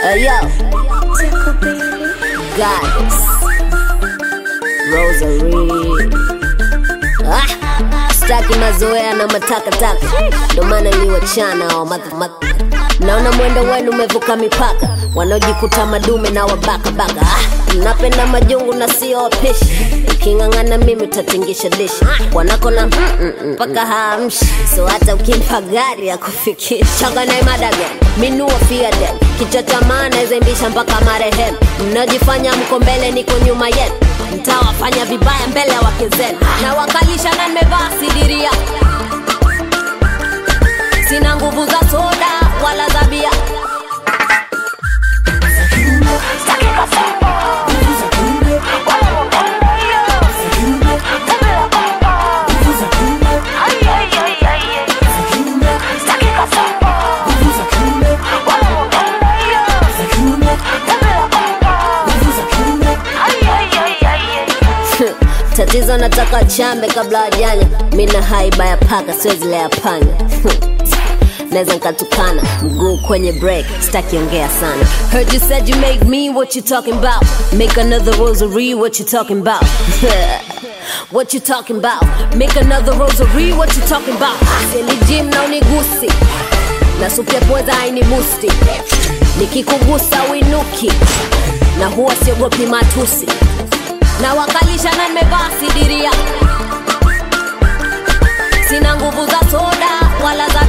Yo, Goddess Rosary. Staki mazoea na matakataka, ndo maana liwachana wa motherfucker. Naona mwendo wenu umevuka mipaka, wanaojikuta madume na wabaka. Napenda majungu na sio wapishi, ukingangana mimi utatingisha dishi. Wanako na paka haamshi, so hata ukimpa gari ya kufikisha. Changa na imadaga, minua fiade, kichwa cha maana zembisha mpaka marehemu. Mnajifanya mko mbele niko nyuma yenu, mtawafanya vibaya mbele ya wake zenu. Na wakalisha na nimevaa sidiria, sina nguvu za soda wala za bia. Tatizo nataka chambe kabla wajanya, mina haiba ya paka siwezi lea panya. Neza nkatukana, mguu kwenye break, staki ongea sana. Heard you said you make me, what you talking about? Make another rosary, what you talking about? What you talking about? Make another rosary, what you talking about? Sili gym na unigusi, na supia pweza haini musti. Nikikugusa winuki, na huwa siogopi matusi. Na wakalisha na nimevaa sidiria, sina nguvu za soda wala za